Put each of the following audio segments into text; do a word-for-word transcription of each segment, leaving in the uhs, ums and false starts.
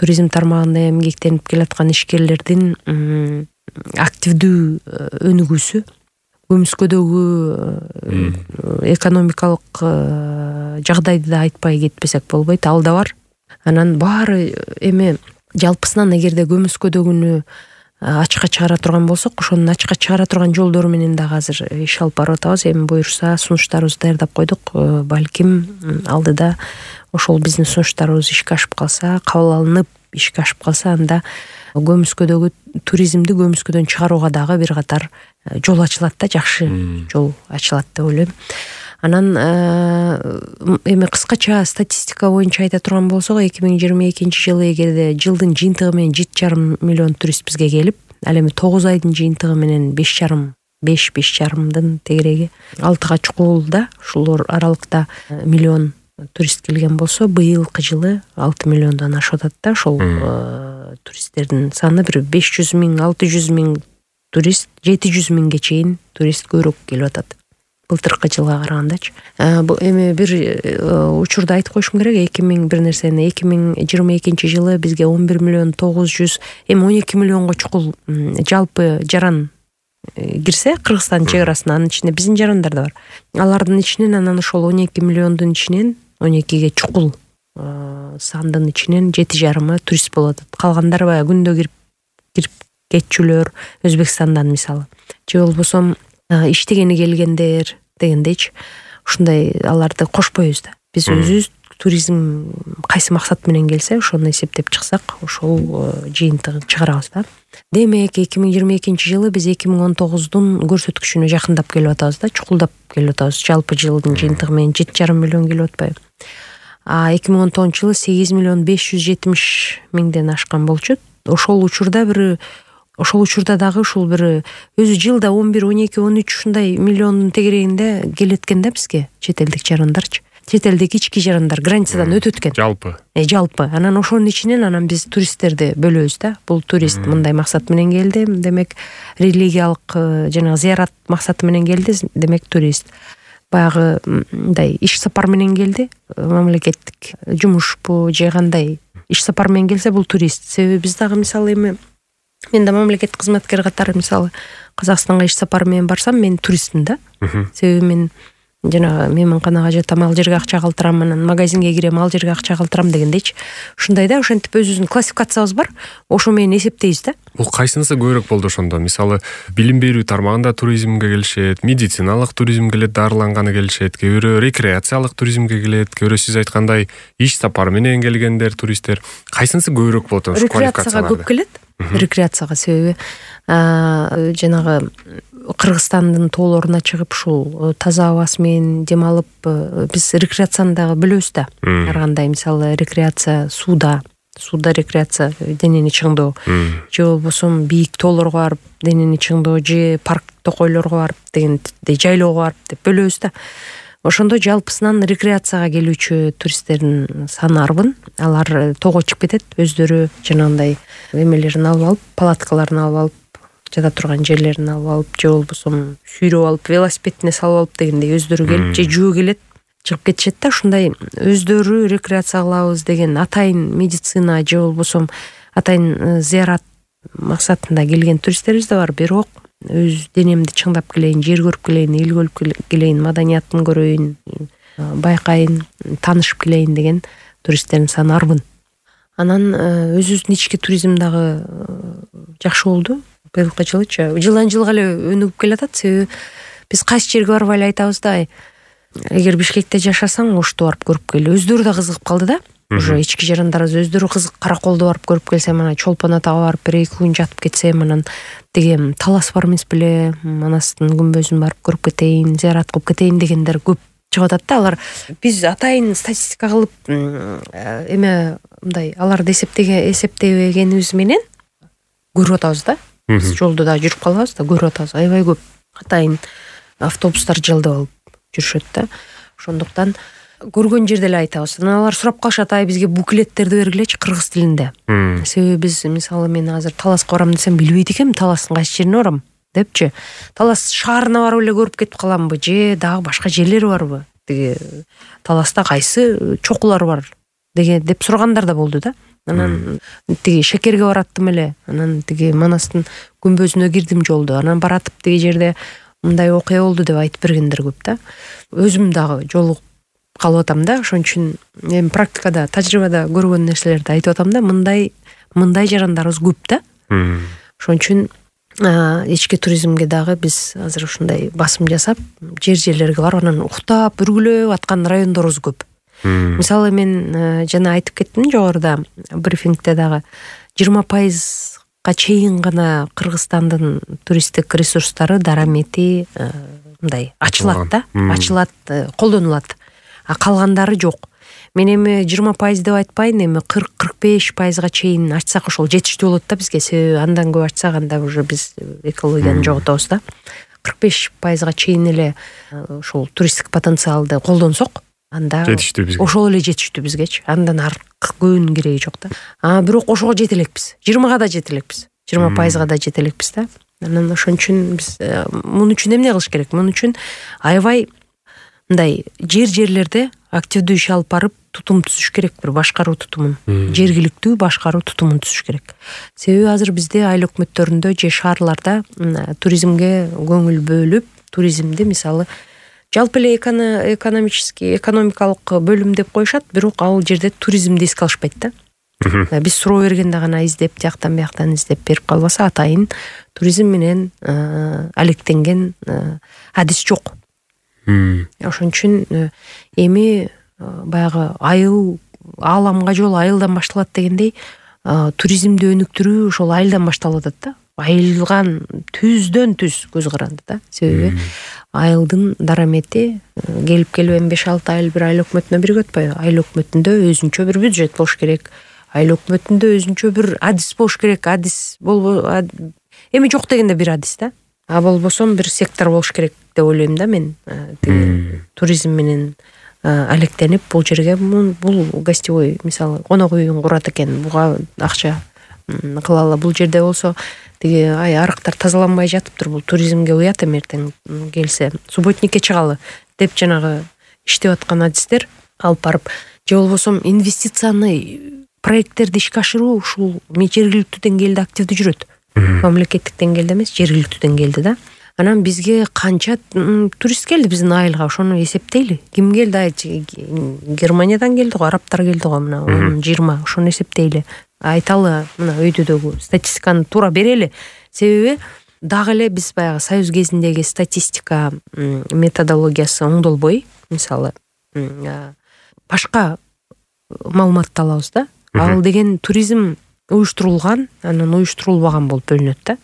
туризм тармагында эмгектенип келаткан ишкерлердин активдүү өнүгүүсү, көмүскөдөгү экономикалык жагдайды да айтпай кетпесек болбойт, ал да бар. Анан баары эми жалпысынан эгерде көмүскөдөгүнү ачыкка чыгара турган болсок, ошонун ачыкка чыгара турган жолдору менен дагы азыр иш алып барып атабыз. Эми буюрса сунуштарыбызды даярдап койдук. Балким алдыда ошол биздин сунуштарыбыз ишке ашып калса, кабыл алынып ишке ашып калса, анда көмүскөдөгү туризмди көмүскөдөн чыгарууга дагы бир катар жол ачылат да, жакшы жол ачылат деп ойлойм. Анан эми кыскача статистика боюнча айта турган болсок, эки миң жыйырма экинчи жылы эгерде жылдын жыйынтыгы менен жети жарым миллион турист бизге келип, ал эми тогуз айдын жыйынтыгы менен беш жарым беш беш жарымдын тегереги алтыга чукулда, ушул аралыкта миллион турист келген болсо, быйылкы жылы алты миллиондон ашып атат да. Ошол туристтердин саны бир беш жүз миң, алты жүз миң турист, жети жүз миңге чейин турист көбүрөөк келип атат былтыркы жылга карагандачы. Бул эми бир учурда айтып коюшум керек, эки миң бир нерсени эки миң жыйырма экинчи жылы бизге он бир миллион тогуз жүз, эми он эки миллионго чукул жалпы жаран кирсе Кыргызстан чек арасына, анын ичинде биздин жарандар да бар. Алардын ичинен анан ошол он эки миллиондун ичинен он экиге чукул сандын ичинен жети жарымы турист болуп атат. Калгандары баягы күндө кирип кирип кетчүлөр, Өзбекстандан мисалы, же болбосо иштегени келгендер дегендейчи. Ушундай аларды кошпойбуз да. Биз өзүбүз туризм кайсы максат менен келсе, ошону эсептеп чыксак, ошол жыйынтыгын чыгарабыз да. Демек, эки миң жыйырма экинчи жылы биз эки миң он тогуздун көрсөткүчүнө жакындап келип атабыз да, чукулдап келип атабыз. Жалпы жылдын жыйынтыгы менен жети жарым миллион келип атпайбы? А эки миң он тогузунчу жылы сегиз миллион беш жүз жетимиш миңден ашкан болчу. Ошол учурда бир ошол учурда дагы ушул бир өзү жылда он бир, он эки, он үч ушундай миллиондун тегерегинде келеткен да бизге чет элдик жарандарчы. Чет элдик ички жарандар границадан өтөт экен. Жалпы. Э, жалпы. Анан ошонун ичинен анан биз туристтерди бөлөбүз да. Бул турист мындай максат менен келди, демек религиялык жана зыярат максаты менен келди, демек турист. Баягы мындай иш сапар менен келди, мамлекеттик жумушпу же кандай иш сапар менен келсе, бул турист. Себеби биз дагы мисалы эми мен да мамлекеттик кызматкер катары мисалы Казакстанга иш сапар менен барсам, мен туристмин да. Себеби мен жана мейманканага жатам, ал жерге акча калтырам, анан магазинге кирем, ал жерге акча калтырам дегендейчи. Ушундай да, ошентип өзүбүздүн классификациябыз бар. Ошо менен эсептейбиз да. Бул кайсынысы көбүрөөк болду ошондо? Мисалы, билим берүү тармагында туризмге келишет, медициналык туризм келет, дарыланганы келишет, кээ бирөө рекреациялык туризмге келет, кээ бирөө сиз айткандай иш сапар менен келгендер, туристтер. Кайсынысы көбүрөөк болот ошо квалификацияларда? Рекреацияга көп келет. Рекреацияга себеби жанагы Кыргызстандын тоолоруна чыгып ушул таза абасы менен дем алып, биз рекреацияны дагы бөлөбүз да. Ар кандай мисалы рекреация сууда, сууда рекреация денени чыңдоо, же болбосо бийик тоолорго барып денени чыңдоо, же парк токойлорго барып дегендей жайлоого барып деп бөлөбүз да. Ошондо жалпысынан рекреацияга келүүчү туристтердин саны арбын. Алар тоого чыгып кетет, өздөрү жанагындай эмелерин алып алып, палаткаларын алып алып, жата турган жерлерин алып алып, же болбосо сүйрөп алып, велосипедине салып алып дегендей өздөрү келип, же жөө келет, чыгып кетишет да. Ушундай өздөрү рекреация кылабыз деген атайын медицина же болбосо атайын зыярат максатында келген туристтерибиз да бар. Бирок өз денемди чыңдап келейин, жер көрүп келейин, эл көрүп келейин, маданиятын көрөйүн, байкайын, таанышып келейин деген туристтердин саны арбын. Анан өзүбүздүн ички туризм дагы жакшы болду. Быйылкы жылычы жылдан жылга эле өнүгүп келатат. Себеби биз кайсы жерге барып эле айтабыз да, эгер Бишкекте жашасаң, Ошто барып көрүп кел. Өздөрү да кызыгып калды да. Уже ички жарандарыбыз өздөрү кызык, Караколду барып көрүп келсем, анан Чолпон Атага барып бир эки күн жатып кетсем, анан деген Талас бар эмес беле, Манастын күмбөзүн барып көрүп кетейин, зыярат кылып кетейин дегендер көп чыгып атат да. Алар биз атайын статистика кылып эме мындай аларды эсептеге эсептебегенибиз менен көрүп атабыз да. Биз жолдо да жүрүп калабыз да, көрүп атабыз. Аябай көп атайын автобустар жылдап алып жүрүшөт да. Ошондуктан көргөн жерде эле айтабыз. Анан алар сурап калышат, ай бизге буклеттерди бергилечи кыргыз тилинде. Себеби биз мисалы мен азыр Таласка барам десем, билбейт экенмин Таластын кайсы жерине барам депчи. Талас шаарына барып эле көрүп кетип каламбы, же дагы башка жерлери барбы? Тиги Таласта кайсы чокулар бар деген деп сурагандар да болду да. Анан тиги Шекерге бараттым эле. Анан тиги Манастын күмбөзүнө кирдим жолдо. Анан баратып тиги жерде мындай окуя болду деп айтып бергендер көп да. Өзүм дагы жолугуп калып атам да. Ошон үчүн эми практикада, тажрыйбада көргөн нерселерди айтып атам да. Мындай мындай жарандарыбыз көп да. Ошон үчүн ички туризмге дагы биз азыр ушундай басым жасап, жер-жерлерге барып анан уктап, үргүлөп аткан райондорубуз көп. Мисалы мен жана айтып кеттим жогоруда брифингде дагы жыйырма пайызга чейин гана Кыргызстандын туристтик ресурстары, дарамети мындай ачылат да, ачылат, колдонулат. А калгандары жок. Мен эми жыйырма пайыз деп айтпайын, эми кырк кырк беш пайызга чейин ачсак ошол жетиштүү болот да бизге. Себеби андан көп ачсак анда уже биз экологияны жоготобуз да. кырк беш пайызга чейин эле ошол туристтик потенциалды колдонсок, анда жетиштүү бизге. Ошол эле жетиштүү бизгечи. Андан артык көбүнүн кереги жок да. А бирок ошого жете элекпиз. жыйырмага да жете элекпиз. жыйырма пайызга да жете элекпиз да. Анан ошон үчүн биз муну үчүн эмне кылыш керек? Муну үчүн аябай мындай жер-жерлерде активдүү иш алып барып, тутум түзүш керек, бир башкаруу тутумун. Жергиликтүү башкаруу тутумун түзүш керек. Себеби азыр бизде айыл өкмөттөрүндө же шаарларда туризмге көңүл бөлүп, туризмди мисалы жалпы эле экономический, экономикалык бөлүм деп коюшат, бирок ал жерде туризмди эске алышпайт да. Биз суроо бергенде гана издеп, тияктан бияктан издеп берип калбаса, атайын туризм менен алектенген адис жок. Ошон үчүн эми баягы айыл, ааламга жол айылдан башталат дегендей, туризмди өнүктүрүү ошол айылдан башталып атат да. Айылган түздөн түз көз каранды да. Себеби айылдын дарамети келип келип эми беш алты айыл бир айыл өкмөтүнө биригип атпайбы? Айыл өкмөтүндө өзүнчө бир бюджет болуш керек. Айыл өкмөтүндө өзүнчө бир адис болуш керек. Адис болбо эми жок дегенде бир адис да. А болбосо бир сектор болуш керек деп ойлойм да мен. Тиги туризм менен алектенип бул жерге бул гостевой, мисалы, конок үйүн курат экен, буга акча кылалы. Бул жерде болсо тиги ай арыктар тазаланбай жатыптыр, бул туризмге уят эми эртең келсе. Субботникке чыгалы деп жанагы иштеп аткан адистер алып барып, же болбосо инвестицияны, проекттерди ишке ашыруу ушул жергиликтүү деңгээлде активдүү жүрөт. Мамлекеттик деңгээлде эмес, жергиликтүү деңгээлде да. Анан бизге канча турист келди биздин айылга, ошону эсептейли. Ким келди? Германиядан келди го, арабтар келди го, мына он жыйырма, ошону эсептейли. Айталы, мына өйдөдөгү статистиканы туура берели. Себеби дагы эле биз баягы союз кезиндеги статистика методологиясы оңдолбой, мисалы, башка маалыматты алабыз да. Ал деген туризм уюштурулган, анан уюштурулбаган болуп бөлүнөт да.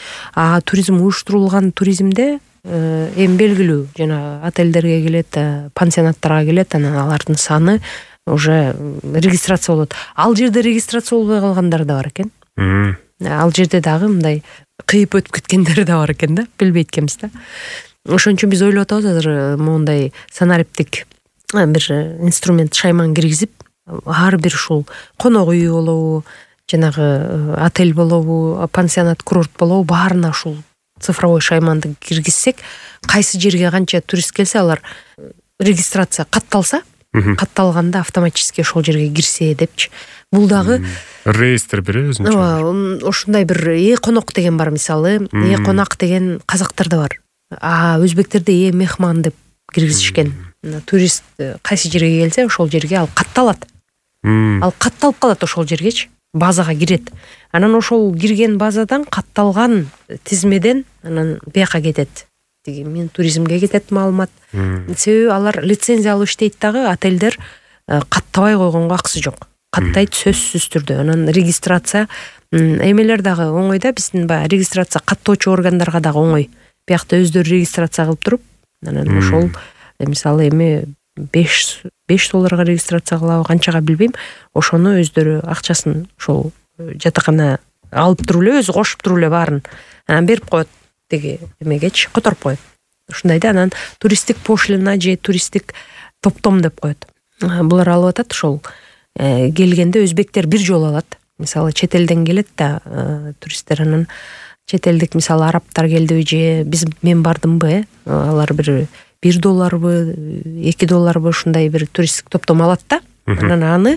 А туризм уюштурулган туризмде эми белгилүү жана отелдерге келет, пансионаттарга келет, анан алардын саны уже регистрация болот. Ал жерде регистрация болбой калгандар да бар экен. Ал жерде дагы мындай кыйып өтүп кеткендер да бар экен да, билбейт экенбиз да. Ошон үчүн биз ойлоп атабыз азыр моундай санариптик бир инструмент шайман киргизип, ар бир ушул конок үйү болобу, жанагы отель болобу, пансионат, курорт болобу, баарына ушул цифровой шайманды киргизсек, кайсы жерге канча турист келсе, алар регистрация катталса, катталганда автоматически ошол жерге кирсе депчи. Бул дагы реестр бир өзүнчө. Ошундай бир э конок деген бар, мисалы, э конак деген казактарда бар. А өзбектерде э мехман деп киргизишкен. Турист кайсы жерге келсе, ошол жерге ал катталат. Ал катталып калат ошол жергечи. Базага кирет. Анан ошол кирген базадан катталган тизмеден анан бияка кетет. Тиги мен туризмге кетет маалымат. Себеби алар лицензия алып иштейт дагы, отелдер каттабай койгонго акысы жок. Каттайт сөзсүз түрдө. Анан регистрация эмелер дагы оңой да, биздин баягы регистрация каттоочу органдарга дагы оңой. Биякта өздөрү регистрация кылып туруп, анан ошол мисалы эми беш долларга регистрация кылабы, канчага билбейм. Ошону өздөрү акчасын ошол жатакана алып туруп эле, өзү кошуп туруп эле баарын анан берип коет тиги эмегечи, которуп коет. Ушундай да, анан туристтик пошлина же туристтик топтом деп коет. Булар алып атат ошол келгенде өзбектер бир жолу алат. Мисалы чет элден келет да туристтер, анан чет элдик мисалы арабтар келдиби же биз мен бардымбы, алар бир бир долларбы, эки долларбы ушундай бир туристтик топтом алат да. Анан аны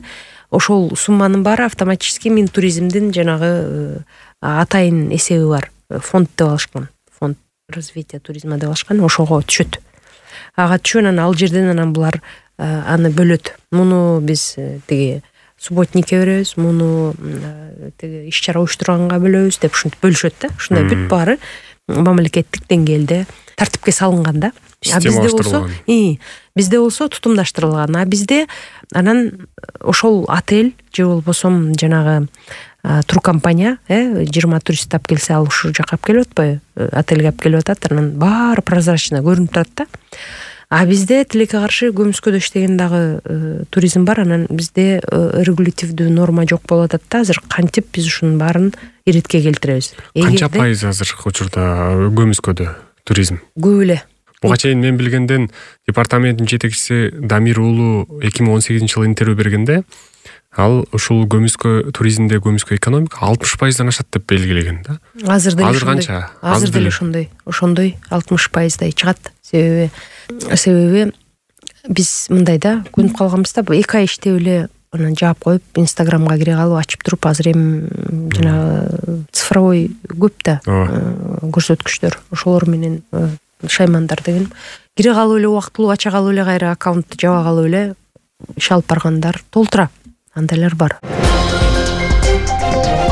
ошол сумманын баары автоматически Минтуризмдин жанагы атайын эсеби бар, фонд деп алышкан, фонд развития туризма деп алышкан, ошого түшөт. Ага түшүн, анан ал жерден анан булар аны бөлөт. Муну биз тиги субботникке беребиз, муну тиги иш-чара уюштурганга бөлөбүз деп ушинтип бөлүшөт да. Ушундай бүт баары мамлекеттик деңгээлде тартипке салынган да. А бизде болсо, и бизде болсо тутумдаштырылган. А бизде анан ошол отель же болбосо жанагы туркомпания, э, жыйырма турист алып келсе, ал ушул жакка алып келип атпайбы, отельге алып келип атат, анан баары прозрачно көрүнүп турат да. А бизде тилекке каршы Көмүскөдө иштеген дагы туризм бар, анан бизде регулятивдүү норма жок болуп атат да. Азыр кантип биз ушунун баарын иретке келтиребиз? Канча пайыз азыркы учурда Көмүскөдө туризм? Көп эле. Буга чейин мен билгенден департаменттин жетекчиси Дамир уулу эки миң он сегизинчи жылы интервью бергенде, ал ушул Көмүскө туризмде Көмүскө экономика алтымыш пайыздан ашат деп белгилеген да. Азыр деле Азыр канча? Азыр деле ошондой, ошондой алтымыш пайыздай чыгат. Себеби себеби биз мындай да, көнүп калганбыз да, эки ай иштеп эле анан жаап коюп, Инстаграмга кире калып ачып туруп, азыр эми жана цифровой көп да көрсөткүчтөр. Ошолор менен шаймандар деген кире калып эле убактылуу ача калып эле кайра аккаунтты жаба калып эле иш алып баргандар толтура. Андайлар бар.